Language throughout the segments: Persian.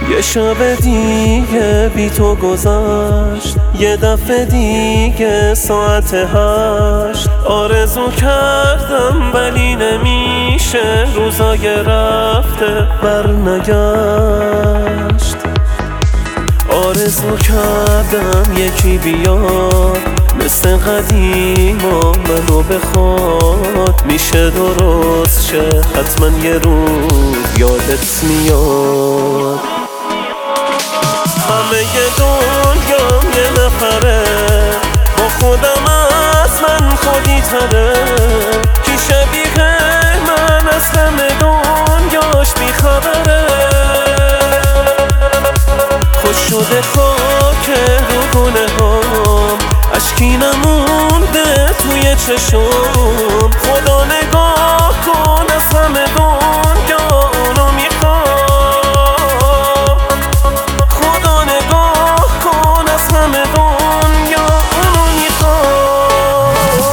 یه شب دیگه بی تو گذشت، یه دفعه دیگه ساعت 8. آرزو کردم ولی نمیشه، روزای رفته برنگشت. آرزو کردم یکی بیاد مثل قدیما منو بخواد، میشه درست شه حتما یه روز یادت میاد. همه دنیام یه نفره، با خودم از من خودی تره. کی شبیه من از همه دنیاش بیخبره. خوش شده خاک رو گونه هام، اشکی نمونده توی چشم. خدا نگاه کن از همه دنیا اونو میخوام. خدا نگاه کن از همه دنیا اونو میخوام.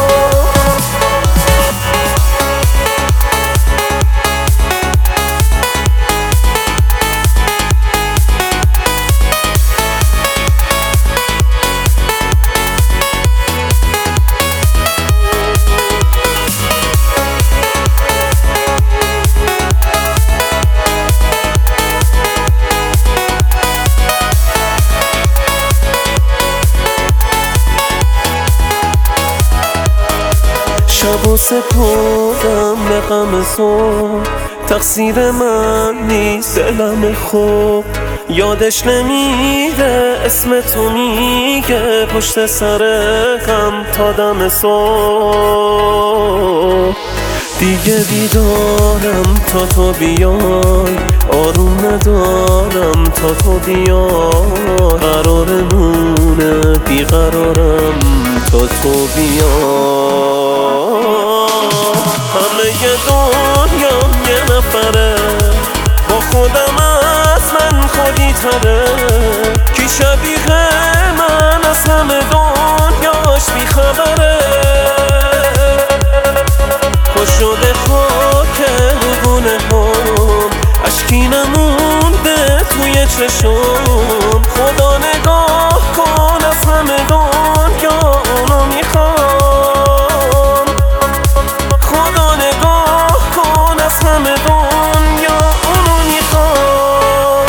شب و سپردم به غم صبح، تقصیر من نیست دلم خوب. یادش نمیره اسم تو میگه پشت سر غم تا دم صبح. دیگه بیدارم تا تو بیای، آروم ندارم تا تو بیای. قرارمونه بیقرارم تا تو بیای. همه دنیام یه نفره، با خودم از من خودی تره. کی شبیه من از همه دنیاش بیخبره. خوش شده خاک رو گونه هم، اشکی نمونده توی چشم. خدا نگاه کن از همه دنیا اونو میخوام. خدا نگاه کن از همه دنیا اونو میخوام.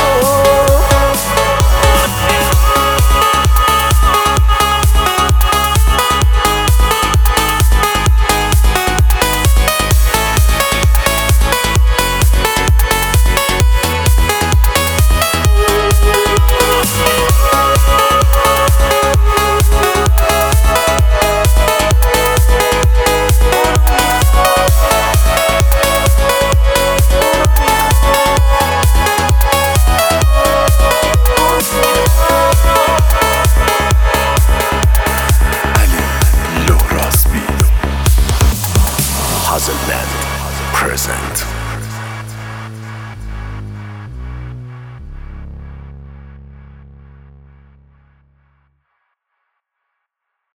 Hazelman present.